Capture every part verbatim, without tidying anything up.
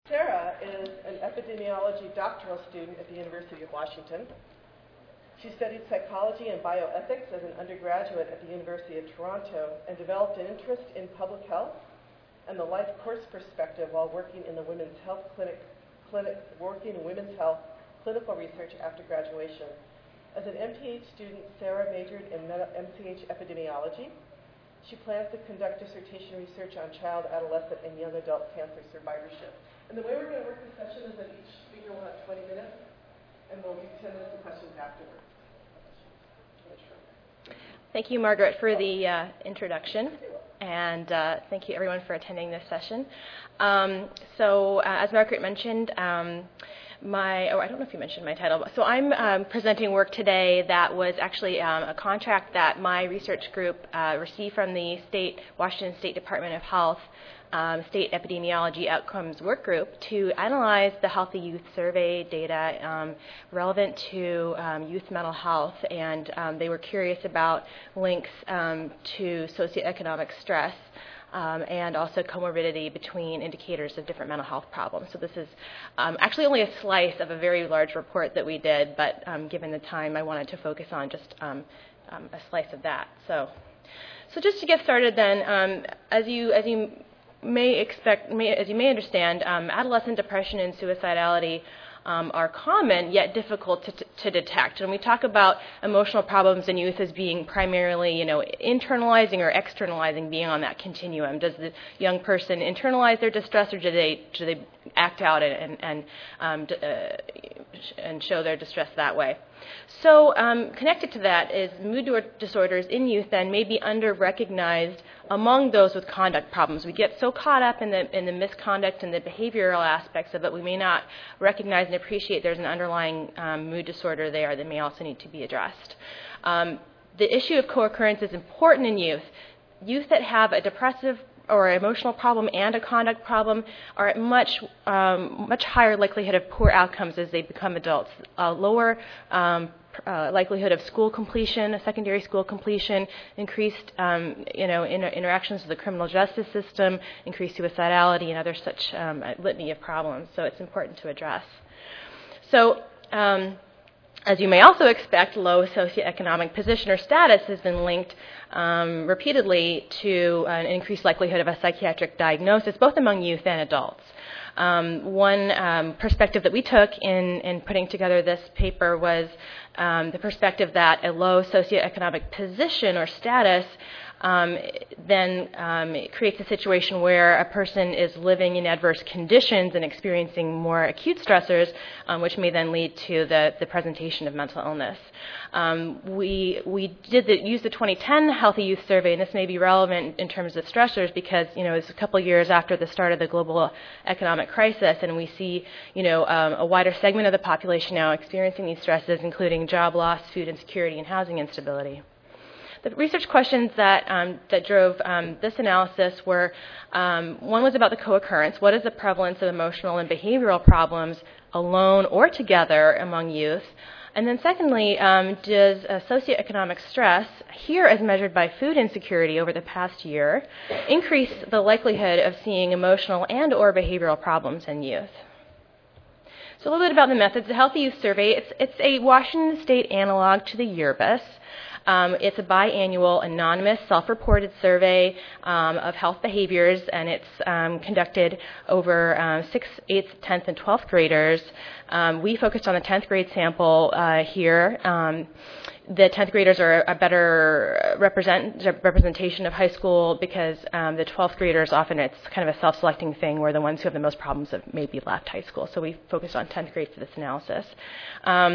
Sarah is an epidemiology doctoral student at the University of Washington. She studied psychology and bioethics as an undergraduate at the University of Toronto and developed an interest in public health and the life course perspective while working in the women's health clinic, clinic working in women's health clinical research after graduation. As an M P H student, Sarah majored in M C H epidemiology. She plans to conduct dissertation research on child, adolescent, and young adult cancer survivorship. And the way we're going to work this session is that each speaker will have twenty minutes, and we'll give ten minutes of questions afterwards. Thank you, Margaret, for the uh, introduction, and uh, thank you, everyone, for attending this session. Um, so, uh, as Margaret mentioned, um, my, oh, I don't know if you mentioned my title. So I'm um, presenting work today that was actually um, a contract that my research group uh, received from the state, Washington State Department of Health Um, State Epidemiology Outcomes Work Group to analyze the Healthy Youth Survey data um, relevant to um, youth mental health, and um, they were curious about links um, to socioeconomic stress um, and also comorbidity between indicators of different mental health problems. So this is um, actually only a slice of a very large report that we did, but um, given the time, I wanted to focus on just um, um, a slice of that. So, so just to get started, then, um, as you as you may expect, may, as you may understand, um, adolescent depression and suicidality um, are common yet difficult to, to detect. And we talk about emotional problems in youth as being primarily, you know, internalizing or externalizing, being on that continuum. Does the young person internalize their distress, or do they do they act out and and um, d- uh, and show their distress that way? So um, connected to that is mood disorders in youth then may be under-recognized among those with conduct problems. We get so caught up in the in the misconduct and the behavioral aspects of it, we may not recognize and appreciate there's an underlying um, mood disorder there that may also need to be addressed. Um, the issue of co-occurrence is important in youth. Youth that have a depressive or emotional problem and a conduct problem are at much um, much higher likelihood of poor outcomes as they become adults. Uh, lower um, uh, likelihood of school completion, secondary school completion, increased um, you know inter- interactions with the criminal justice system, increased suicidality, and other such um, litany of problems. So it's important to address. So. Um, As you may also expect, low socioeconomic position or status has been linked um, repeatedly to an increased likelihood of a psychiatric diagnosis, both among youth and adults. Um, one um, perspective that we took in, in putting together this paper was um, the perspective that a low socioeconomic position or status Um, then um, it creates a situation where a person is living in adverse conditions and experiencing more acute stressors, um, which may then lead to the, the presentation of mental illness. Um, we we did the, use the twenty ten Healthy Youth Survey, and this may be relevant in terms of stressors because, you know, it's a couple of years after the start of the global economic crisis, and we see, you know, um, a wider segment of the population now experiencing these stresses, including job loss, food insecurity, and housing instability. The research questions that um, that drove um, this analysis were, um, one was about the co-occurrence. What is the prevalence of emotional and behavioral problems alone or together among youth? And then secondly, um, does uh, socioeconomic stress, here as measured by food insecurity over the past year, increase the likelihood of seeing emotional and or behavioral problems in youth? So a little bit about the methods. The Healthy Youth Survey, it's, it's a Washington State analog to the Yearbus. Um, it's a biannual, anonymous, self-reported survey um, of health behaviors, and it's um, conducted over um, sixth, eighth, tenth, and twelfth graders. Um, we focused on the tenth grade sample uh, here. Um, the tenth graders are a better represent, representation of high school because um, the twelfth graders, often it's kind of a self-selecting thing where the ones who have the most problems have maybe left high school. So we focused on tenth grade for this analysis. Um,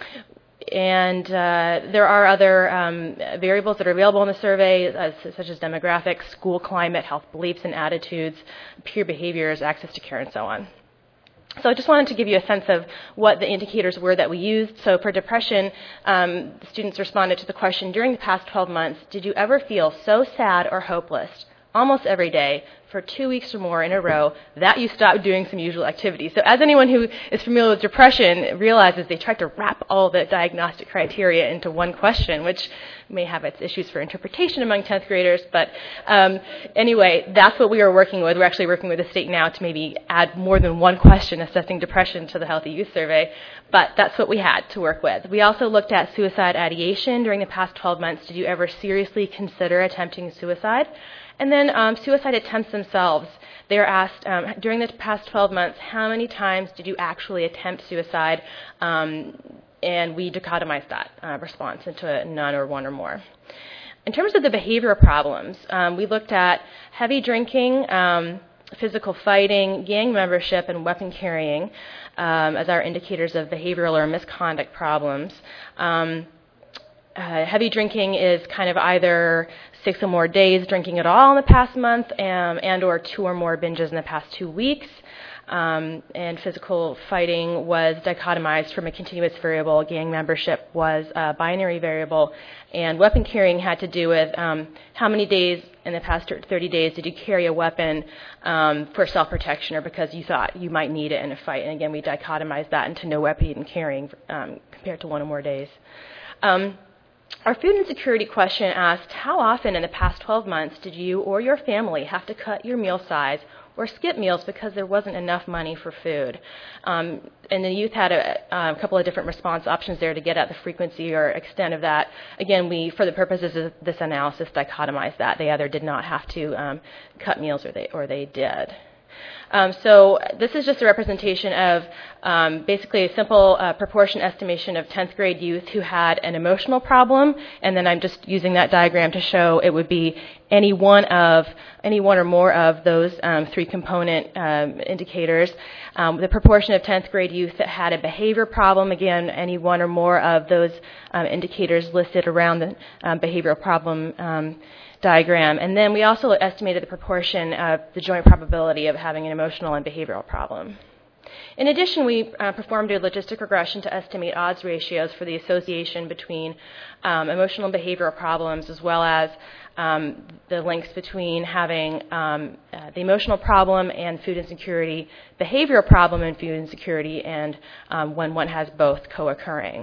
And uh, there are other um, variables that are available in the survey, uh, such as demographics, school climate, health beliefs and attitudes, peer behaviors, access to care, and so on. So I just wanted to give you a sense of what the indicators were that we used. So for depression, um, the students responded to the question, during the past twelve months, did you ever feel so sad or hopeless, almost every day for two weeks or more in a row, that you stop doing some usual activity. So as anyone who is familiar with depression realizes, they tried to wrap all the diagnostic criteria into one question, which may have its issues for interpretation among tenth graders. But um, anyway, that's what we were working with. We're actually working with the state now to maybe add more than one question assessing depression to the Healthy Youth Survey. But that's what we had to work with. We also looked at suicide ideation during the past twelve months. Did you ever seriously consider attempting suicide? And then um, suicide attempts themselves. They are asked, um, during the past twelve months, how many times did you actually attempt suicide? Um, and we dichotomized that uh, response into a none or one or more. In terms of the behavioral problems, um, we looked at heavy drinking, um, physical fighting, gang membership, and weapon carrying um, as our indicators of behavioral or misconduct problems. Um, Uh, heavy drinking is kind of either six or more days drinking at all in the past month um, and or two or more binges in the past two weeks. Um, and physical fighting was dichotomized from a continuous variable. Gang membership was a binary variable. And weapon carrying had to do with um, how many days in the past thirty days did you carry a weapon um, for self-protection or because you thought you might need it in a fight. And again, we dichotomized that into no weapon carrying um, compared to one or more days. Um, Our food insecurity question asked, how often in the past twelve months did you or your family have to cut your meal size or skip meals because there wasn't enough money for food? Um, and the youth had a, a couple of different response options there to get at the frequency or extent of that. Again, we, for the purposes of this analysis, dichotomized that. They either did not have to um, cut meals or they, or they did. Um, so this is just a representation of um, basically a simple uh, proportion estimation of tenth grade youth who had an emotional problem, and then I'm just using that diagram to show it would be any one of any one or more of those um, three component um, indicators. Um, the proportion of tenth grade youth that had a behavior problem, again, any one or more of those um, indicators listed around the um, behavioral problem um, diagram. And then we also estimated the proportion of the joint probability of having an emotional and behavioral problem. In addition, we uh, performed a logistic regression to estimate odds ratios for the association between um, emotional and behavioral problems as well as um, the links between having um, uh, the emotional problem and food insecurity, behavioral problem and food insecurity, and um, when one has both co-occurring.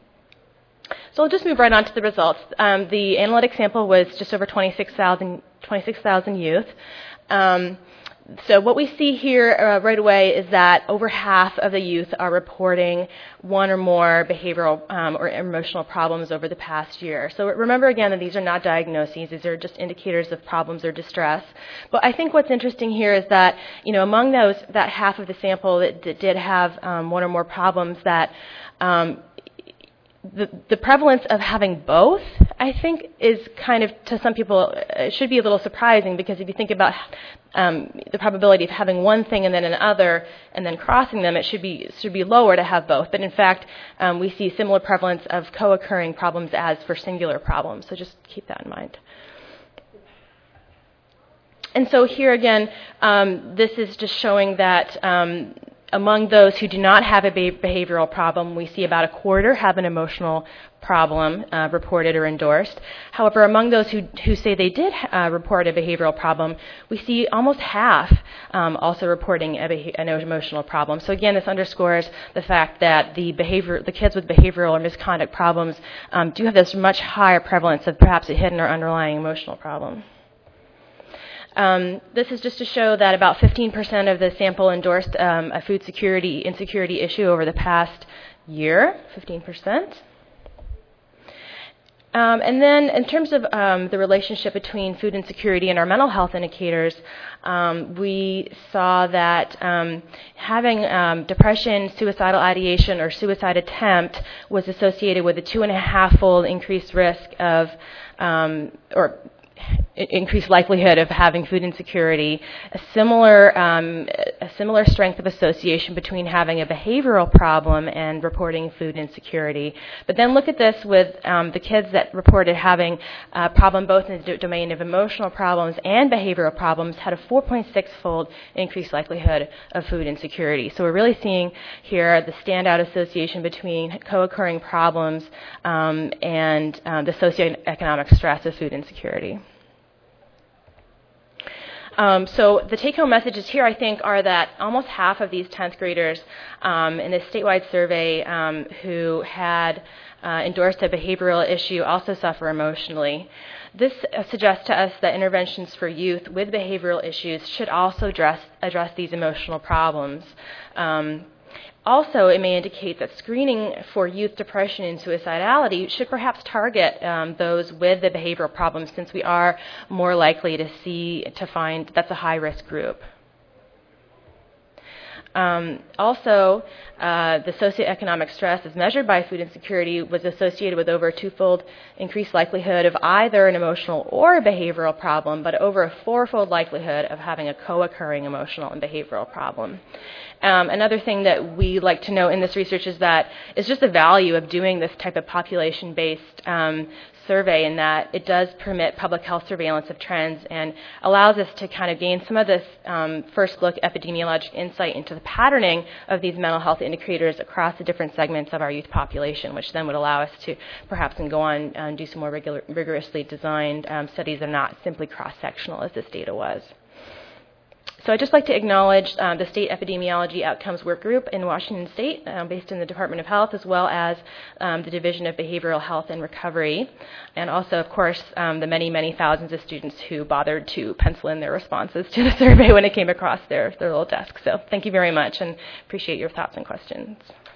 So I'll just move right on to the results. Um, the analytic sample was just over twenty-six thousand youth. Um, so what we see here uh, right away is that over half of the youth are reporting one or more behavioral um, or emotional problems over the past year. So remember again that these are not diagnoses. These are just indicators of problems or distress. But I think what's interesting here is that, you know, among those, that half of the sample that, that did have um, one or more problems, that um, The, the prevalence of having both, I think, is kind of, to some people, it should be a little surprising because if you think about um, the probability of having one thing and then another and then crossing them, it should be should be lower to have both. But in fact, um, we see similar prevalence of co-occurring problems as for singular problems. So just keep that in mind. And so here again, um, this is just showing that um, among those who do not have a behavioral problem, we see about a quarter have an emotional problem uh, reported or endorsed. However, among those who, who say they did uh, report a behavioral problem, we see almost half um, also reporting a beha- an emotional problem. So again, this underscores the fact that the behavior, the kids with behavioral or misconduct problems um, do have this much higher prevalence of perhaps a hidden or underlying emotional problem. Um, this is just to show that about fifteen percent of the sample endorsed um, a food security insecurity issue over the past year, fifteen percent. Um, and then in terms of um, the relationship between food insecurity and our mental health indicators, um, we saw that um, having um, depression, suicidal ideation, or suicide attempt was associated with a two and a half fold increased risk of, um, or increased likelihood of having food insecurity, a similar um, a similar strength of association between having a behavioral problem and reporting food insecurity. But then look at this with um, the kids that reported having a problem both in the d- domain of emotional problems and behavioral problems had a four point six fold increased likelihood of food insecurity. So we're really seeing here the standout association between co-occurring problems um, and um, the socioeconomic stress of food insecurity. Um, so the take-home messages here, I think, are that almost half of these tenth graders um, in this statewide survey um, who had uh, endorsed a behavioral issue also suffer emotionally. This uh, suggests to us that interventions for youth with behavioral issues should also address, address these emotional problems. Um, Also, it may indicate that screening for youth depression and suicidality should perhaps target um, those with the behavioral problems, since we are more likely to see, to find that's a high-risk group. Um, also, uh, the socioeconomic stress as measured by food insecurity was associated with over a twofold increased likelihood of either an emotional or a behavioral problem, but over a fourfold likelihood of having a co-occurring emotional and behavioral problem. Um, another thing that we like to know in this research is that it's just the value of doing this type of population-based um, survey, in that it does permit public health surveillance of trends and allows us to kind of gain some of this um, first look epidemiologic insight into the patterning of these mental health indicators across the different segments of our youth population, which then would allow us to perhaps and go on and do some more regular, rigorously designed um, studies that are not simply cross-sectional as this data was. So I'd just like to acknowledge um, the State Epidemiology Outcomes Work Group in Washington State, um, based in the Department of Health, as well as um, the Division of Behavioral Health and Recovery, and also, of course, um, the many, many thousands of students who bothered to pencil in their responses to the survey when it came across their, their little desk. So thank you very much, and appreciate your thoughts and questions.